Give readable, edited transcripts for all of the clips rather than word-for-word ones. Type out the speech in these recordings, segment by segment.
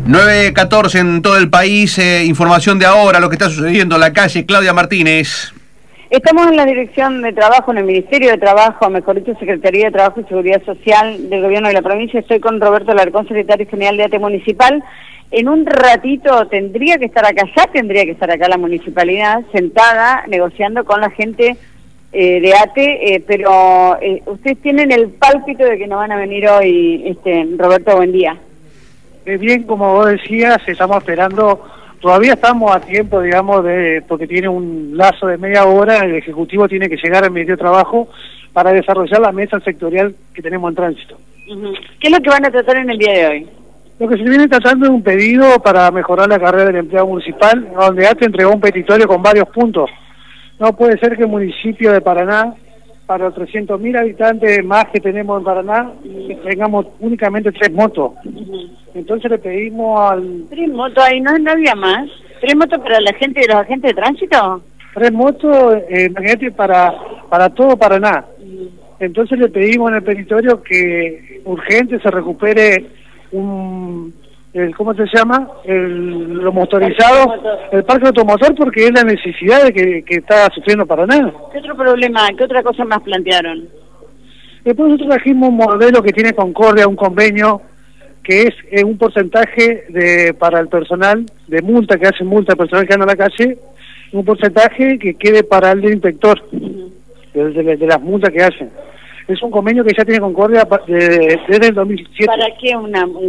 9:14 en todo el país, información de ahora, lo que está sucediendo en la calle. Claudia Martínez. Estamos en la Dirección de Trabajo, en el Ministerio de Trabajo, mejor dicho, Secretaría de Trabajo y Seguridad Social del Gobierno de la provincia. Estoy con Roberto Alarcón, secretario general de ATE Municipal. En un ratito tendría que estar acá, ya tendría que estar acá la municipalidad, sentada, negociando con la gente de ATE, pero ustedes tienen el pálpito de que no van a venir hoy, Roberto, buen día. Bien, como vos decías, estamos esperando, todavía estamos a tiempo, digamos, porque tiene un lazo de media hora, el Ejecutivo tiene que llegar al Ministerio de Trabajo para desarrollar la mesa sectorial que tenemos en tránsito. ¿Qué es lo que van a tratar en el día de hoy? Lo que se viene tratando es un pedido para mejorar la carrera del empleado municipal, donde ATE entregó un petitorio con varios puntos. No puede ser que el municipio de Paraná, para los 300.000 habitantes más que tenemos en Paraná, tengamos únicamente 3 motos. Entonces le pedimos al... 3 motos, ahí no había más. 3 motos para la gente de los agentes de tránsito. 3 motos, imagínate, para todo Paraná. Entonces le pedimos en el petitorio que urgente se recupere ¿cómo se llama? Lo motorizado, el parque automotor, porque es la necesidad de que está sufriendo Paraná. ¿Qué otro problema, qué otra cosa más plantearon? Después nosotros trajimos un modelo que tiene Concordia, un convenio, que es un porcentaje para el personal de multa, que hace multa al personal que anda en la calle, un porcentaje que quede para el del inspector, de las multas que hacen. Es un convenio que ya tiene Concordia desde el 2007. ¿Para qué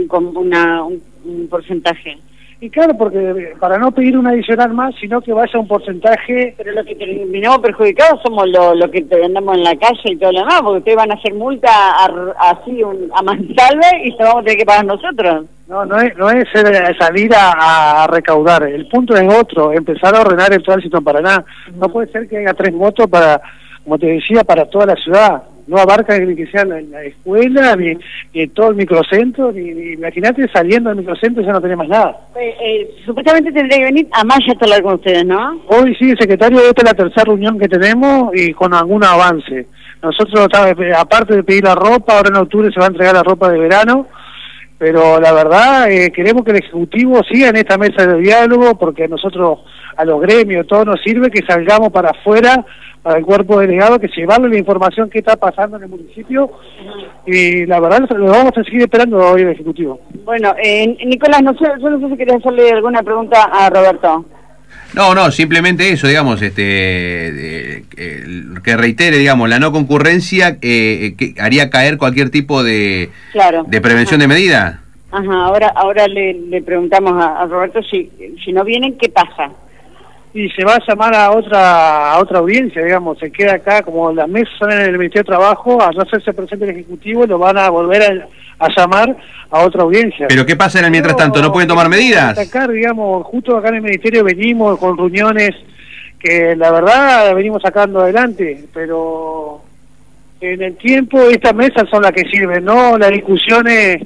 un porcentaje? Y claro, porque para no pedir un adicional más, sino que vaya un porcentaje... Pero lo que terminamos perjudicados somos los que andamos en la calle y todo lo demás, porque ustedes van a hacer multa así a mansalva y se vamos a tener que pagar nosotros. No es salir a recaudar. El punto es otro, empezar a ordenar el tránsito en Paraná. No puede ser que haya 3 motos para, como te decía, para toda la ciudad. No abarca ni que sea la escuela, ni todo el microcentro, ni imagínate saliendo del microcentro ya no tenemos nada. Supuestamente tendría que venir a Maya a hablar con ustedes, ¿no? Hoy sí, secretario, esta es la tercera reunión que tenemos y con algún avance. Nosotros, aparte de pedir la ropa, ahora en octubre se va a entregar la ropa de verano, pero la verdad queremos que el Ejecutivo siga en esta mesa de diálogo, porque a nosotros, a los gremios, todo nos sirve que salgamos para afuera, para el cuerpo delegado, que llevarle la información que está pasando en el municipio, y la verdad lo vamos a seguir esperando hoy el Ejecutivo. Bueno, Nicolás, yo no sé si querés hacerle alguna pregunta a Roberto. No, simplemente eso, digamos, que reitere, digamos, la no concurrencia que haría caer cualquier tipo de prevención de medida. Ajá, ahora le preguntamos a Roberto si no vienen, ¿qué pasa? Y se va a llamar a otra audiencia, digamos, se queda acá, como las mesas son en el Ministerio de Trabajo, al no hacerse presente el Ejecutivo, lo van a volver a llamar a otra audiencia. ¿Pero qué pasa en el mientras tanto? ¿No pueden tomar medidas? Sacar, digamos, justo acá en el Ministerio venimos con reuniones que la verdad venimos sacando adelante, pero en el tiempo estas mesas son las que sirven, no las discusiones,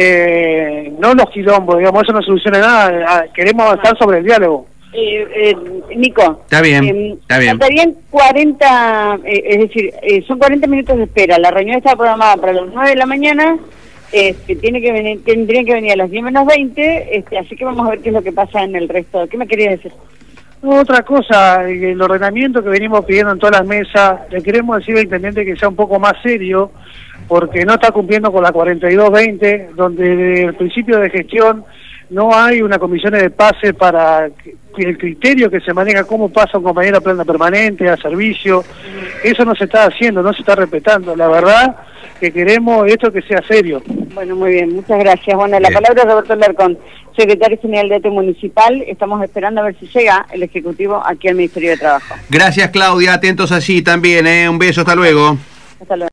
no los quilombos, digamos, eso no soluciona nada, queremos avanzar sobre el diálogo. Nico, está bien. Faltarían 40, es decir, son 40 minutos de espera. La reunión estaba programada para las 9 de la mañana, tendrían que venir a las 10 menos 20, así que vamos a ver qué es lo que pasa en el resto. ¿Qué me querías decir? Otra cosa, el ordenamiento que venimos pidiendo en todas las mesas, le queremos decir al intendente que sea un poco más serio, porque no está cumpliendo con la 4220, donde desde el principio de gestión no hay una comisión de pase para el criterio que se maneja, cómo pasa un compañero a planta permanente, a servicio. Eso no se está haciendo, no se está respetando. La verdad que queremos esto que sea serio. Bueno, muy bien, muchas gracias. Bueno, la palabra es Roberto Alarcón, secretario general de ATE Municipal. Estamos esperando a ver si llega el Ejecutivo aquí al Ministerio de Trabajo. Gracias, Claudia. Atentos allí también, Un beso, hasta luego. Hasta luego.